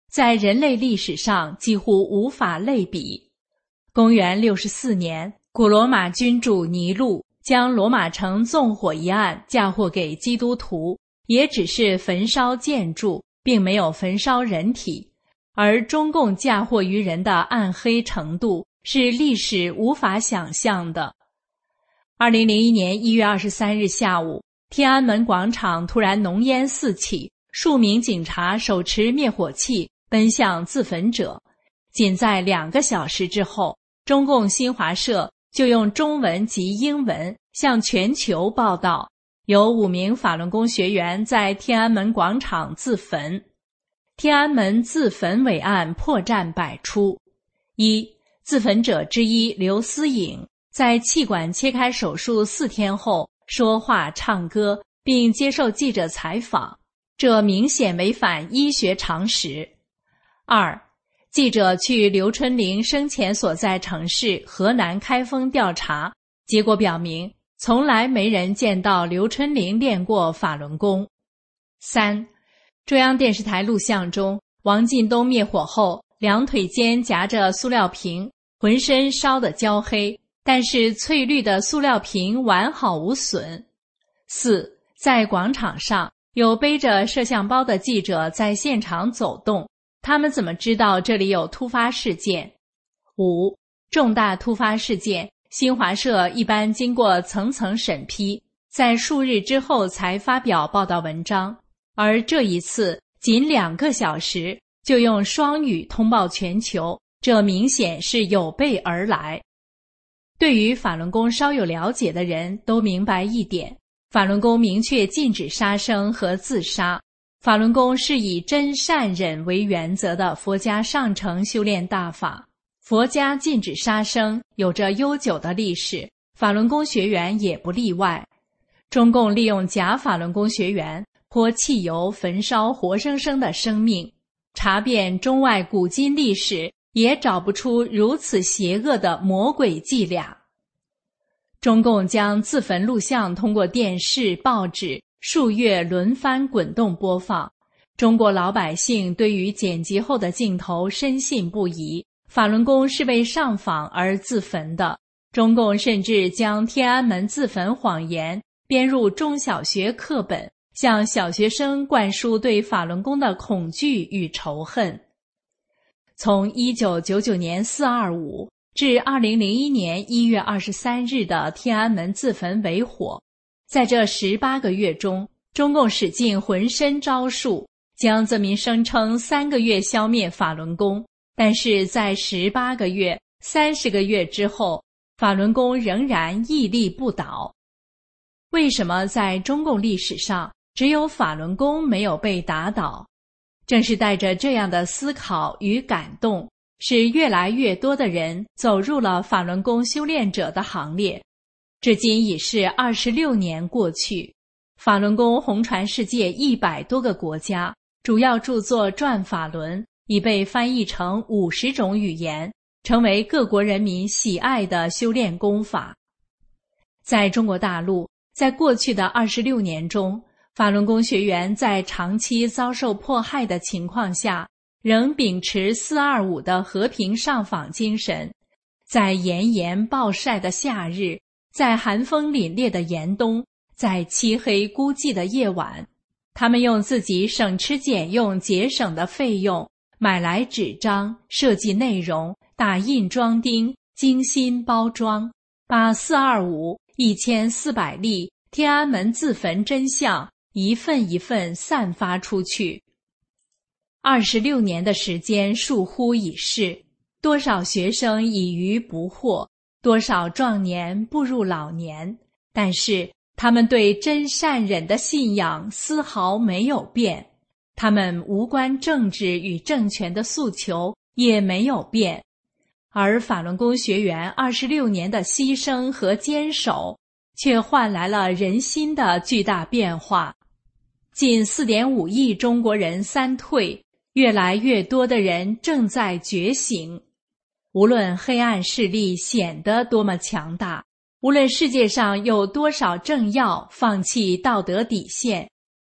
在人类历史上几乎无法类比。公元六十四年，古罗马君主尼禄将罗马城纵火一案嫁祸给基督徒，也只是焚烧建筑，并没有焚烧人体，而中共嫁祸于人的暗黑程度是历史无法想象的。二零零一年一月二十三日下午，天安门广场突然浓烟四起，数名警察手持灭火器奔向自焚者。仅在两个小时之后，中共新华社就用中文及英文向全球报道，有五名法轮功学员在天安门广场自焚。天安门自焚伟案破绽百出。一、自焚者之一刘思颖在气管切开手术四天后说话唱歌并接受记者采访，这明显违反医学常识。二、记者去刘春玲生前所在城市河南开封调查，结果表明从来没人见到刘春玲练过法轮功。三、中央电视台录像中，王进东灭火后两腿间夹着塑料瓶，浑身烧得焦黑，但是翠绿的塑料瓶完好无损。四、在广场上有背着摄像包的记者在现场走动，他们怎么知道这里有突发事件？五、重大突发事件，新华社一般经过层层审批，在数日之后才发表报道文章，而这一次仅两个小时就用双语通报全球，这明显是有备而来。对于法轮功稍有了解的人都明白一点，法轮功明确禁止杀生和自杀。法轮功是以真善忍为原则的佛家上乘修炼大法，佛家禁止杀生有着悠久的历史，法轮功学员也不例外。中共利用假法轮功学员泼汽油焚烧活生生的生命，查遍中外古今历史也找不出如此邪恶的魔鬼伎俩。中共将自焚录像通过电视、报纸数月轮番滚动播放，中国老百姓对于剪辑后的镜头深信不疑，法轮功是为上访而自焚的。中共甚至将天安门自焚谎言编入中小学课本，向小学生灌输对法轮功的恐惧与仇恨。从一九九九年四二五至二零零一年一月二十三日的天安门自焚为火，在这十八个月中，中共使尽浑身招数，将这名声称三个月消灭法轮功，但是在十八个月、三十个月之后，法轮功仍然屹立不倒。为什么在中共历史上只有法轮功没有被打倒？正是带着这样的思考与感动，使越来越多的人走入了法轮功修炼者的行列。至今已是二十六年过去，法轮功红传世界一百多个国家，主要著作《转法轮》已被翻译成五十种语言，成为各国人民喜爱的修炼功法。在中国大陆，在过去的二十六年中，法轮功学员在长期遭受迫害的情况下，仍秉持四二五的和平上访精神，在炎炎暴晒的夏日，在寒风凛冽的严冬，在漆黑孤寂的夜晚，他们用自己省吃俭用节省的费用，买来纸张，设计内容，打印装订，精心包装，把四二五一千四百例天安门自焚真相一份一份散发出去。二十六年的时间倏忽已逝，多少学生已于不惑，多少壮年步入老年，但是他们对真善忍的信仰丝毫没有变，他们无关政治与政权的诉求也没有变，而法轮功学员二十六年的牺牲和坚守，却换来了人心的巨大变化。近 四点五亿中国人三退，越来越多的人正在觉醒。无论黑暗势力显得多么强大，无论世界上有多少政要放弃道德底线，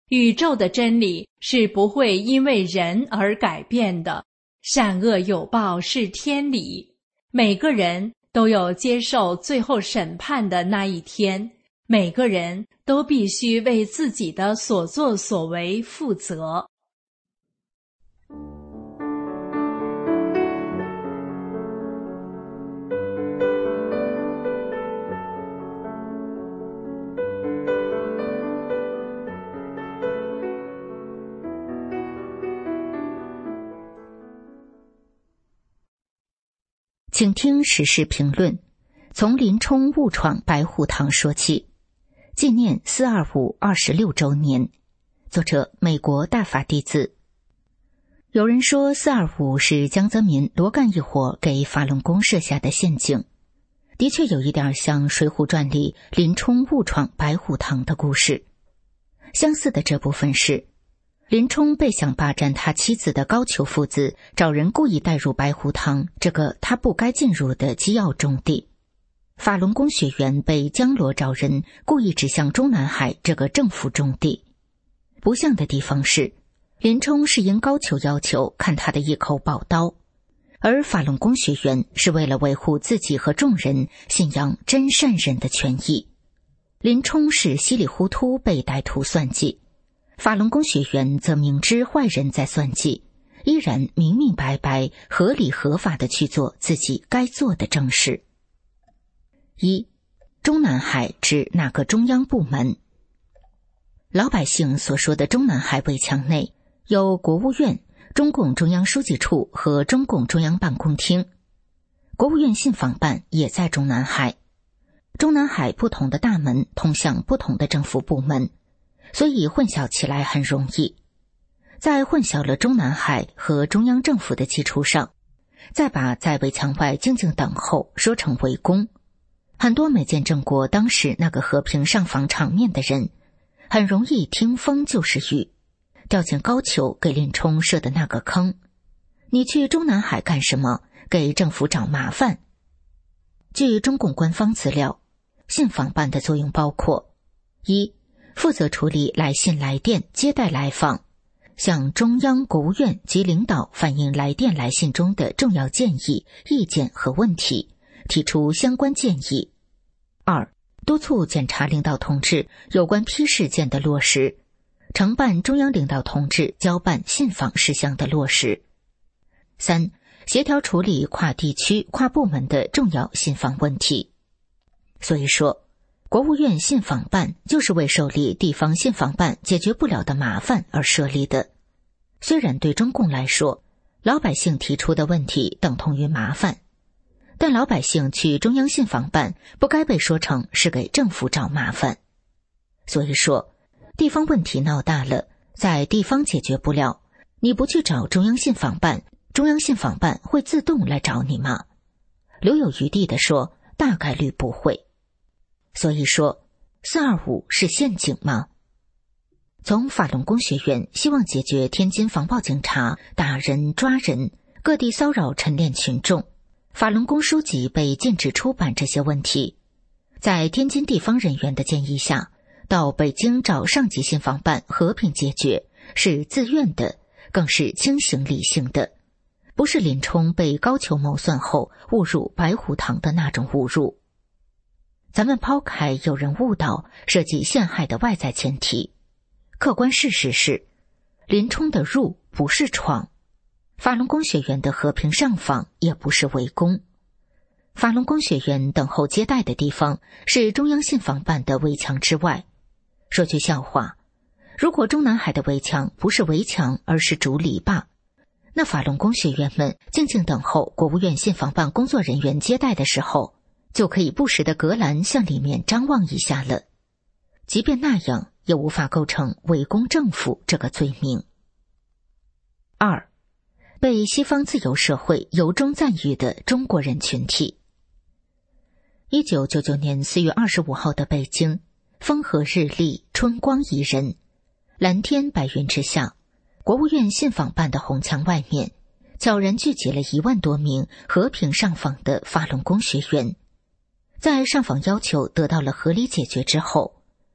宇宙的真理是不会因为人而改变的，善恶有报是天理，每个人都有接受最后审判的那一天，每个人都必须为自己的所作所为负责。 请听时事评论，从林冲误闯白虎堂说起，纪念四二五二十六周年。作者美国大法弟子。有人说四二五是江泽民、罗干一伙给法轮功设下的陷阱，的确有一点像《水浒传》里林冲误闯白虎堂的故事。相似的这部分是林冲被想霸占他妻子的高俅父子找人故意带入白虎堂这个他不该进入的机要重地，法轮功学员被江罗找人故意指向中南海这个政府重地。不像的地方是林冲是因高俅要求看他的一口宝刀，而法轮功学员是为了维护自己和众人信仰真善人的权益。林冲是稀里糊涂被歹徒算计，法轮功学员则明知坏人在算计，依然明明白白合理合法地去做自己该做的正事。一、中南海指哪个中央部门？老百姓所说的中南海围墙内有国务院、中共中央书记处和中共中央办公厅，国务院信访办也在中南海。中南海不同的大门通向不同的政府部门，所以混淆起来很容易。在混淆了中南海和中央政府的基础上，再把在围墙外静静等候说成围攻，很多没见证过当时那个和平上访场面的人，很容易听风就是雨，掉进高俅给林冲设的那个坑。你去中南海干什么？给政府找麻烦。据中共官方资料，信访办的作用包括：一、负责处理来信来电，接待来访，向中央国务院及领导反映来电来信中的重要建议、意见和问题，提出相关建议。二、督促检察领导同志有关批事件的落实，承办中央领导同志交办信访事项的落实。三、协调处理跨地区、跨部门的重要信访问题。所以说，国务院信访办就是为受理地方信访办解决不了的麻烦而设立的。虽然对中共来说，老百姓提出的问题等同于麻烦，但老百姓去中央信访办不该被说成是给政府找麻烦。所以说，地方问题闹大了，在地方解决不了，你不去找中央信访办，中央信访办会自动来找你吗？留有余地的说，大概率不会。所以说，四二五是陷阱吗？从法轮功学员希望解决天津防暴警察打人抓人，各地骚扰晨练群众，法轮功书籍被禁止出版这些问题，在天津地方人员的建议下，到北京找上级信访办和平解决，是自愿的，更是清醒理性的，不是林冲被高俅谋算后误入白虎堂的那种误入。咱们抛开有人误导、涉及陷害的外在前提，客观事实是，林冲的入不是闯，法轮功学员的和平上访也不是围攻。法轮功学员等候接待的地方是中央信访办的围墙之外。说句笑话，如果中南海的围墙不是围墙而是竹篱笆，那法轮功学员们静静等候国务院信访办工作人员接待的时候，就可以不时的隔栏向里面张望一下了。即便那样，也无法构成围攻政府这个罪名。二、被西方自由社会由衷赞誉的中国人群体。一九九九年四月二十五号的北京，风和日丽，春光宜人，蓝天白云之下，国务院信访办的红墙外面，悄然聚集了一万多名和平上访的法轮功学员。在上访要求得到了合理解决之后，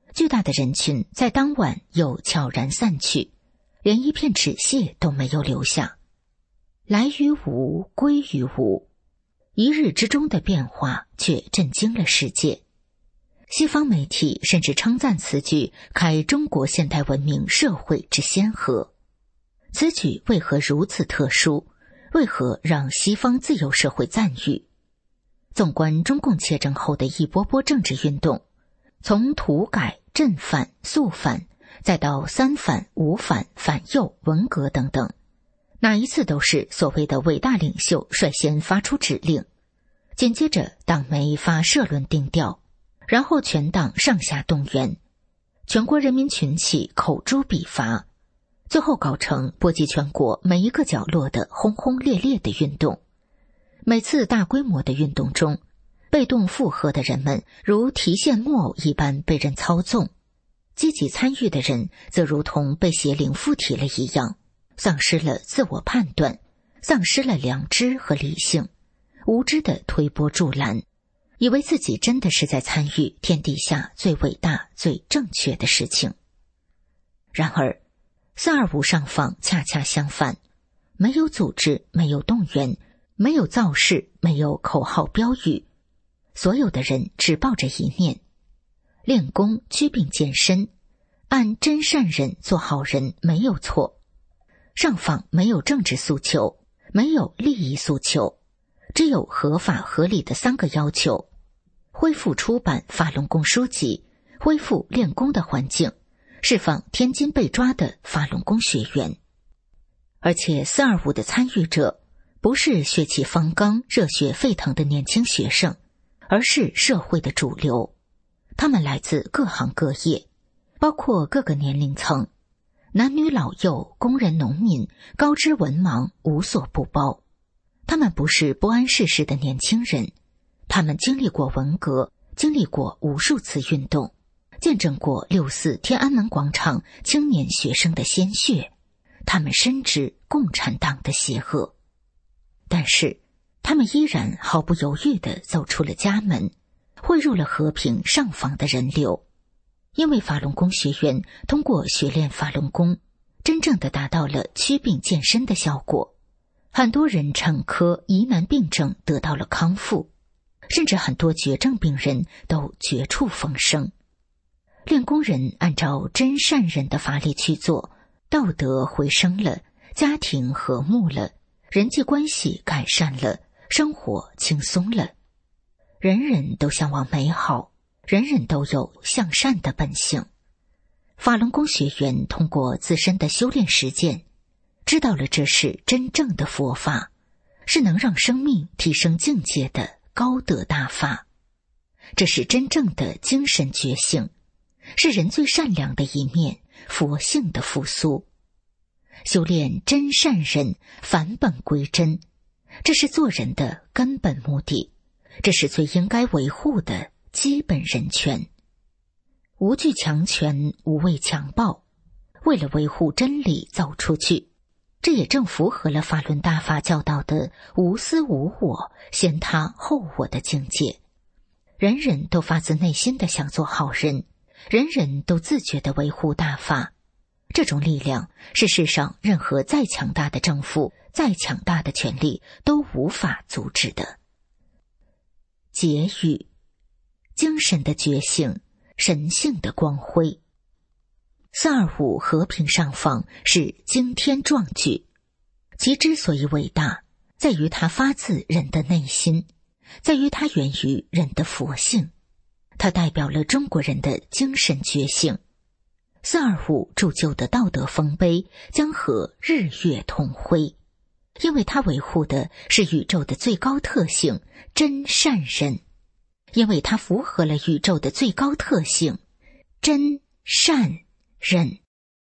巨大的人群在当晚又悄然散去，连一片纸屑都没有留下。来于无，归于无，一日之中的变化却震惊了世界。西方媒体甚至称赞此举开中国现代文明社会之先河。此举为何如此特殊？为何让西方自由社会赞誉？纵观中共窃政后的一波波政治运动，从土改、镇反、肃反，再到三反、五反、反右、文革等等，哪一次都是所谓的伟大领袖率先发出指令，紧接着党媒发社论定调，然后全党上下动员，全国人民群起口诛笔伐，最后搞成波及全国每一个角落的轰轰烈烈的运动。每次大规模的运动中，被动附和的人们如提线木偶一般被人操纵，积极参与的人则如同被邪灵附体了一样，丧失了自我判断，丧失了良知和理性，无知地推波助澜，以为自己真的是在参与天底下最伟大最正确的事情。然而四二五上访恰恰相反，没有组织，没有动员，没有造势，没有口号标语，所有的人只抱着一念：练功祛病健身，按真善人做好人没有错。上访没有政治诉求，没有利益诉求，只有合法合理的三个要求：恢复出版法轮功书籍，恢复练功的环境，释放天津被抓的法轮功学员。而且四二五的参与者不是血气方刚、热血沸腾的年轻学生，而是社会的主流。他们来自各行各业，包括各个年龄层，男女老幼、工人农民、高知文盲无所不包。他们不是不谙世事的年轻人，他们经历过文革，经历过无数次运动，见证过六四天安门广场青年学生的鲜血，他们深知共产党的邪恶。但是他们依然毫不犹豫地走出了家门，汇入了和平上访的人流。因为法轮功学员通过学练法轮功，真正地达到了祛病健身的效果，很多人产科疑难病症得到了康复，甚至很多绝症病人都绝处逢生。练功人按照真善人的法理去做，道德回升了，家庭和睦了，人际关系改善了，生活轻松了。人人都向往美好，人人都有向善的本性。法轮功学员通过自身的修炼实践，知道了这是真正的佛法，是能让生命提升境界的高德大法，这是真正的精神觉醒，是人最善良的一面，佛性的复苏。修炼真善人，返本归真，这是做人的根本目的，这是最应该维护的基本人权。无惧强权，无畏强暴，为了维护真理走出去，这也正符合了法轮大法教导的无私无我、先他后我的境界。人人都发自内心的想做好人，人人都自觉地维护大法，这种力量是世上任何再强大的政府、再强大的权力都无法阻止的。结语：精神的觉醒，神性的光辉。四二五和平上访是惊天壮举，其之所以伟大，在于它发自人的内心，在于它源于人的佛性，它代表了中国人的精神觉醒。四二五铸就的道德丰碑将和日月同辉，因为它维护的是宇宙的最高特性真善人，因为它符合了宇宙的最高特性真善人。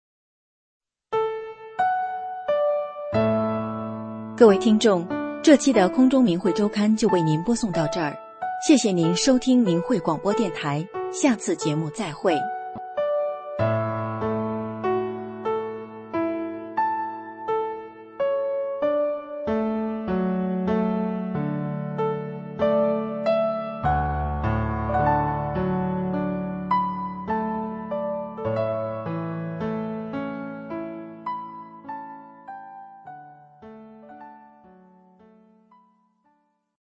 各位听众，这期的空中明慧周刊就为您播送到这儿，谢谢您收听明慧广播电台，下次节目再会。